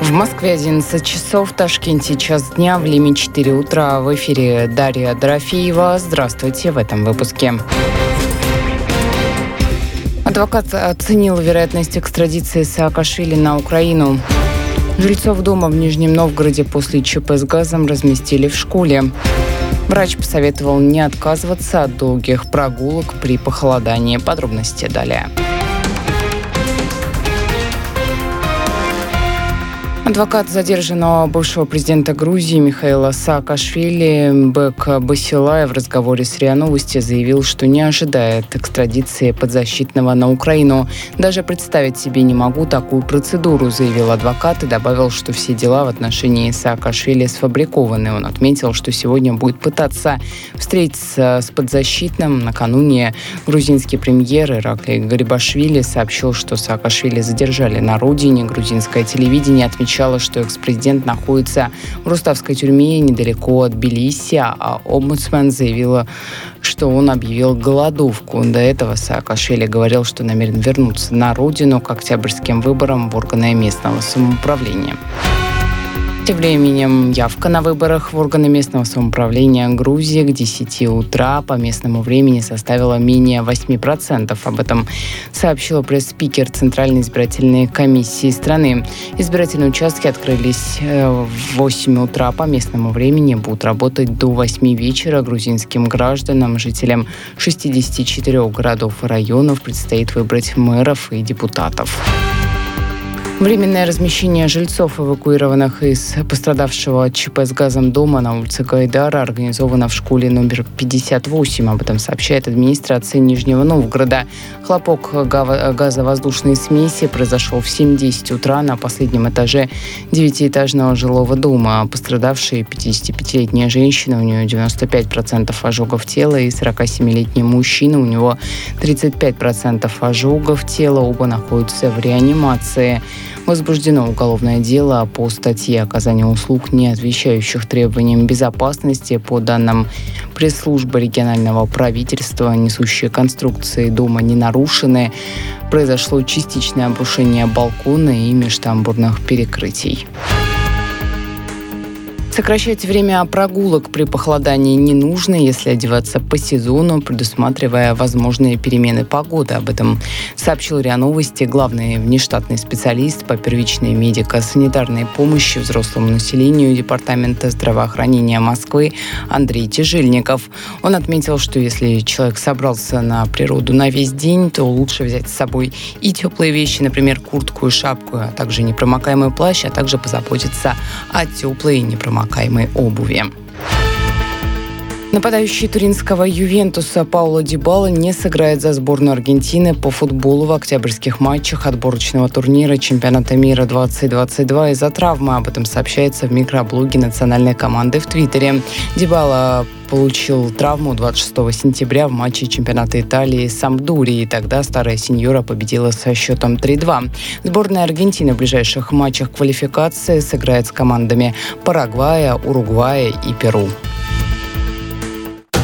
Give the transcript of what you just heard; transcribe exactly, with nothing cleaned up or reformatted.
В Москве одиннадцать часов, в Ташкенте час дня, в Лиме четыре утра. В эфире Дарья Дорофеева. Здравствуйте в этом выпуске. Адвокат оценил вероятность экстрадиции Саакашвили на Украину. Жильцов дома в Нижнем Новгороде после ЧП с газом разместили в школе. Врач посоветовал не отказываться от долгих прогулок при похолодании. Подробности далее. Адвокат задержанного бывшего президента Грузии Михаила Саакашвили Бек Басилай в разговоре с РИА Новости заявил, что не ожидает экстрадиции подзащитного на Украину. «Даже представить себе не могу такую процедуру», заявил адвокат и добавил, что все дела в отношении Саакашвили сфабрикованы. Он отметил, что сегодня будет пытаться встретиться с подзащитным. Накануне грузинский премьер Ираклий Гарибашвили сообщил, что Саакашвили задержали на родине. Грузинское телевидение отмечало, что экс-президент находится в Руставской тюрьме недалеко от Тбилиси, а омбудсмен заявила, что он объявил голодовку. До этого Саакашвили говорил, что намерен вернуться на родину к октябрьским выборам в органы местного самоуправления. Тем временем явка на выборах в органы местного самоуправления Грузии к десяти утра по местному времени составила менее восемь процентов. Об этом сообщила пресс-спикер Центральной избирательной комиссии страны. Избирательные участки открылись в восемь утра по местному времени, будут работать до восьми вечера. Грузинским гражданам, жителям шестидесяти четырёх городов и районов предстоит выбрать мэров и депутатов. Временное размещение жильцов, эвакуированных из пострадавшего от ЧП с газом дома на улице Гайдара, организовано в школе номер пятьдесят восемь. Об этом сообщает администрация Нижнего Новгорода. Хлопок газовоздушной смеси произошел в семь-десять утра на последнем этаже девятиэтажного жилого дома. Пострадавшая пятидесятипятилетняя женщина, у нее девяносто пять процентов ожогов тела, и сорокасемилетний мужчина, у него тридцать пять процентов ожогов тела. Оба находятся в реанимации. Возбуждено уголовное дело по статье «Оказание услуг, не отвечающих требованиям безопасности». По данным пресс-службы регионального правительства, несущие конструкции дома не нарушены. Произошло частичное обрушение балкона и межтамбурных перекрытий. Сокращать время прогулок при похолодании не нужно, если одеваться по сезону, предусматривая возможные перемены погоды. Об этом сообщил РИА Новости главный внештатный специалист по первичной медико-санитарной помощи взрослому населению Департамента здравоохранения Москвы Андрей Тяжельников. Он отметил, что если человек собрался на природу на весь день, то лучше взять с собой и теплые вещи, например, куртку и шапку, а также непромокаемый плащ, а также позаботиться о теплой и непромокаемой обуви. Нападающий туринского «Ювентуса» Пауло Дибала не сыграет за сборную Аргентины по футболу в октябрьских матчах отборочного турнира чемпионата мира двадцать двадцать два из-за травмы. Об этом сообщается в микроблоге национальной команды в Твиттере. Дибала получил травму двадцать шестого сентября в матче чемпионата Италии с Сампдорией. Тогда старая синьора победила со счетом три-два. Сборная Аргентины в ближайших матчах квалификации сыграет с командами Парагвая, Уругвая и Перу.